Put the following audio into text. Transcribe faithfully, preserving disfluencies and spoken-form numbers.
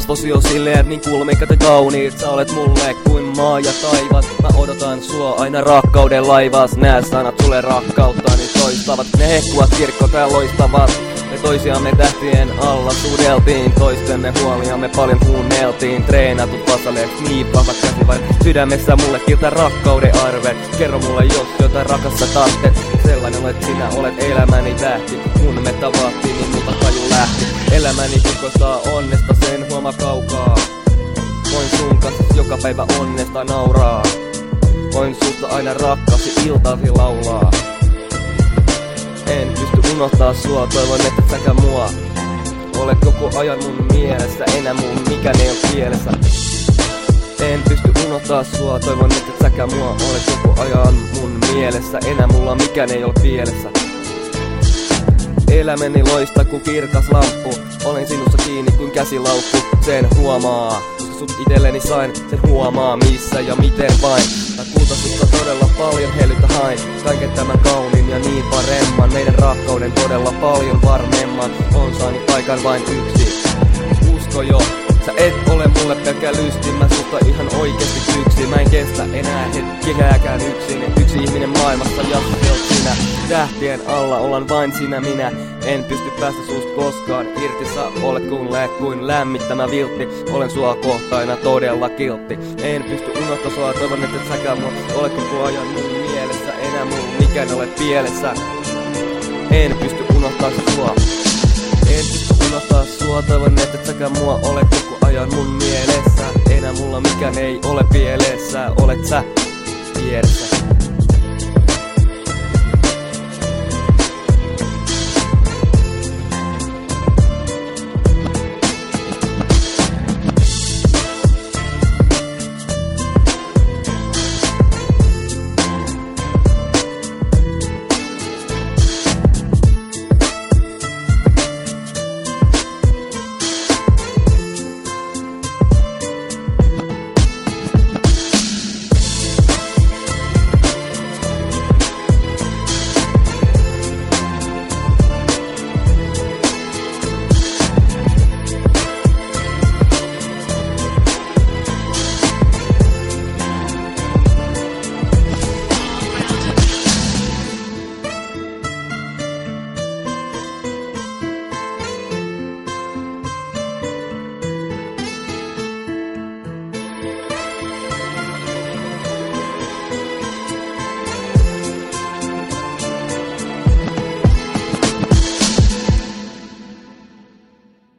kasvosi on silleen niin kulmikat ja kauniit. Sä olet mulle kuin maa ja taivas. Mä odotan sua aina rakkauden laivas. Nää sanat sulle rakkautta niin toistavat. Ne hehkuvat kirkko ja loistavat. Me toisiamme tähtien alla sudeltiin. Toistemme huoliamme paljon kuunneltiin. Treenatut vasaleet niin vahvat käsivain. Sydämessä mulle kiltä rakkauden arve. Kerro mulle jos jotain rakasta tahtet. Sellainen olet sinä, olet elämäni tähti. Kun me tavattiin niin multa taju lähti. Elämäni kukoistaa onnesta, sen huoma kaukaa. Voin sun kanssa joka päivä onnesta nauraa. Voin susta aina rakkaasti iltasi laulaa. En pysty unohtaa sua, toivon että säkä mua. Olet koko ajan mun mielessä, enää mun mikään ei oo kielessä. En pysty unohtaa sua, toivon että säkä mua. Olet koko ajan mun mielessä, enää mulla mikään ei oo pielessä. Elämäni loista kuin kirkas lamppu. Olen sinussa kiinni kuin käsilaukku, sen huomaa. Koska sut itelleni sain, sen huomaa missä ja miten vain. Tää kultasusta todella paljon hellyttä hain. Kaiken tämän kauniin ja niin paremman. Meidän rakkauden todella paljon varmemman. On saanut paikan vain yksi. Usko jo, sä et ole mulle pelkkä lysti. Mä susta ihan oikeesti yksi. Mä en kestä enää hetkeäkään yksin. Yksi ihminen maailmassa ja se oot sinä. Tähtien alla ollaan vain sinä minä. En pysty päästä susta koskaan irti. Sä olet kuin läät kuin lämmittämä viltti. Olen sua kohtaina todella kiltti. En pysty unohtaa sua, toivon että säkään mua. Olet koko ajan mun mielessä, enää mun mikään ole pielessä. En pysty unohtaa sua. En pysty unohtaa sua, toivon että säkään mua. Olet koko ajan mun mielessä. Enää mulla mikään ei ole pielessä. Olet sä vieressä.